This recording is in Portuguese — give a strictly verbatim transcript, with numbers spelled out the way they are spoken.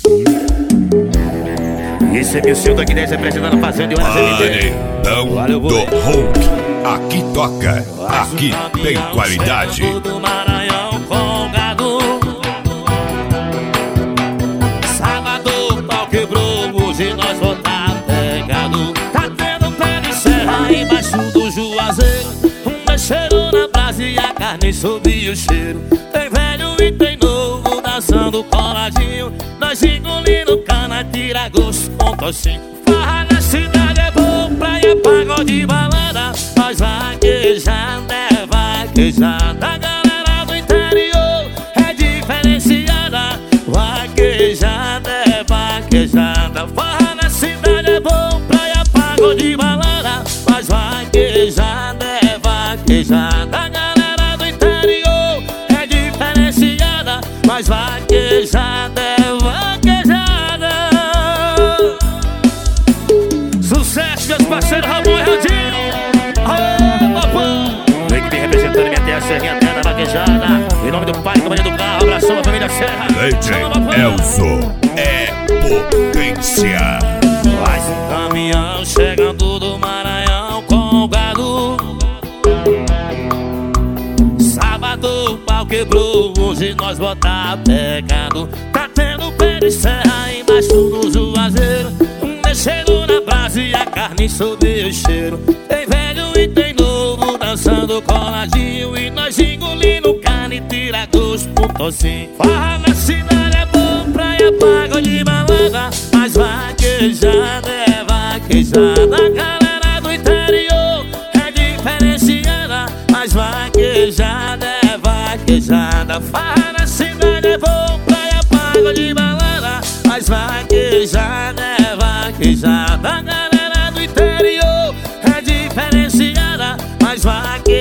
Esse é meu seu Dog dez representando a fazenda de Unas M D. Paredão do Hulk. Aqui toca, aqui tem qualidade. Do Maranhão com gado. Sábado o pau quebrou, hoje nós vou tá pegado. Tá tendo pé de serra embaixo do Juazeiro. Um mexeiro na brasa e a carne sobe o cheiro. Tem velho e tem novo dançando coladinho. Nós engolindo cana, tira gosto com tocinho. Farra na cidade é bom, praia, pagode, balada. Nós vaquejando, é vaquejada. A galera do interior é diferenciada. Vaquejada, é vaquejada. Farra na cidade é bom, praia, pagode, balada. Nós vaquejada, é vaquejada. A galera do interior é diferenciada. Mas vaquejada, é vaquejada. Sucesso, meus parceiros Ramon e Radinho. Aô, papão. Vem que vem representando minha terra, Serrinha, terra da vaquejada. Em nome do pai, companhia do carro, abração a família Serra. D J Elzo é potência. Faz um caminhão chegando do Maranhão com o gado. Sábado o pau quebrou, hoje nós botar pegado. Tá tendo pé de serra embaixo do Juazeiro. Um mexeiro na brasa e a carne sob o cheiro. Tem velho e tem novo dançando coladinho. E nós engolindo carne, tira gosto com tocinho. Farra na cidade é bom, praia, pagode, balada. Mas vaquejada, é vaquejada. A galera do interior é diferenciada. Mas vaquejada, é vaquejada. Farra na cidade é bom, praia, pagode, balada. Mas vaquejada, é vaquejada. A galera do interior é diferenciada. Mas vaquejada